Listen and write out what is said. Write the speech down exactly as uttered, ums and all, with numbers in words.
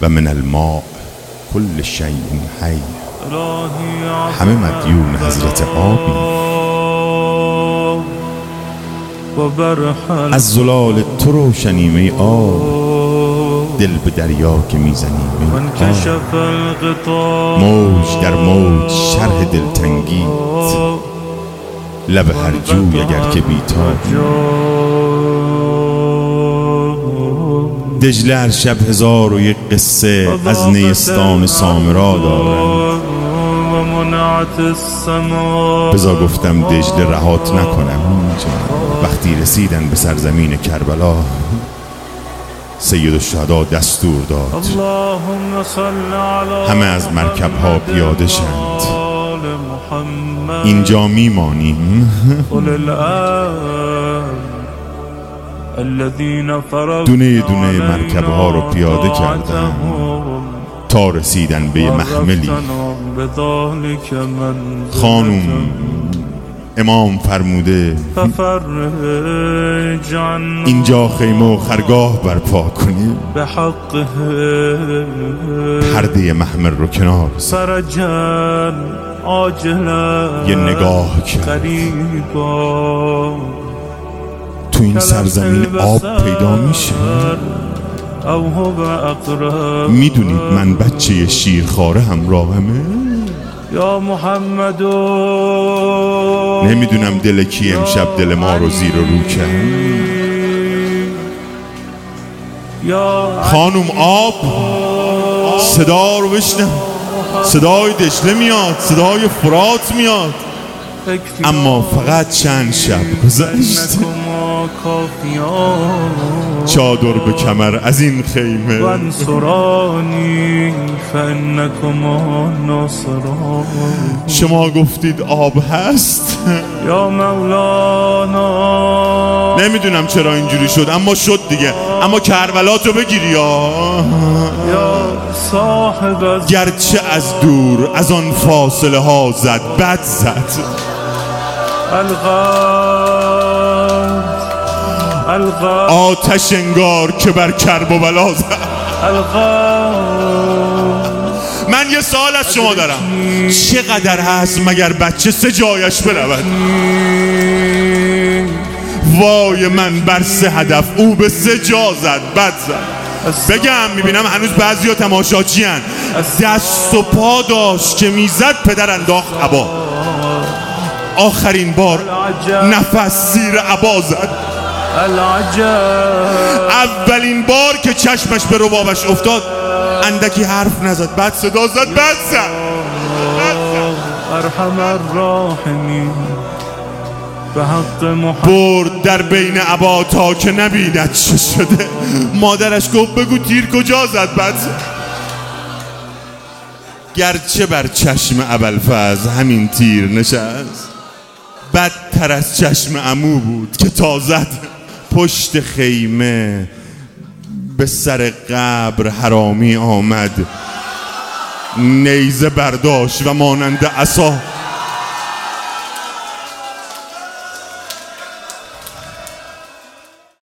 و من الماء کل شیء حی. همه مدیون حضرت آبی. از زلال تو روشنیم ای آب، دل به دریا که میزنیم ای آب. موج در موج شرح دلتنگیت، لب هر جوی اگر که بیتابی. دجله هر شب هزار و یک قصه از نیستان سامرا دارم. بزا گفتم دجله رهات نکنم. وقتی رسیدن به سرزمین کربلا، سید الشهدا دستور داد همه از مرکب ها پیاده شند. اینجا میمانیم. دونه دونه مرکب ها رو پیاده کردن تا رسیدن به محملی. خانم امام فرموده اینجا خیمه و خرگاه برپا کنیم. پرده محمل رو کنار یه نگاه کرد. تو این سرزمین آب پیدا میشه. میدونید من بچه شیرخواره همراهمه. یا محمد، نمیدونم دل کی امشب دل ما رو زیر و رو کرد. خانم آب، صدا رو بشنم. صدای دجله میاد، صدای فرات میاد. اما فقط چند شب گذشت. چادر به کمر از این خیمه. شما گفتید آب هست. یا مولانا، نمیدونم چرا اینجوری شد، اما شد دیگه. اما کربلاتو بگیری یا صاحب، گرچه از دور از آن فاصله ها زد بد زد. آتش انگار که بر کرب و بلا زد. من یه سوال از شما دارم، چقدر هست مگر بچه سه جایش برود؟ وای من بر سه هدف او به سه جا زد بد زد. بگم میبینم هنوز بعضی ها تماشاچی هن. دست و پا داشت که میزد پدر انداخت عبا. آخرین بار نفس زیر عبا زد. اولین بار که چشمش به ربابش افتاد اندکی حرف نزد، بعد صدا زد بعد زد. ارحم الراحمین، به حق محمد برد در بین عبا تا که نبیند چه شده. مادرش گفت بگو تیر کجا زد بعد زد. گرچه بر چشم ابوالفضل همین تیر نشست، بدتر از چشم عمو بود که تا زد. پشت خیمه به سر قبر حرامی آمد، نیزه برداشت و مانند عصا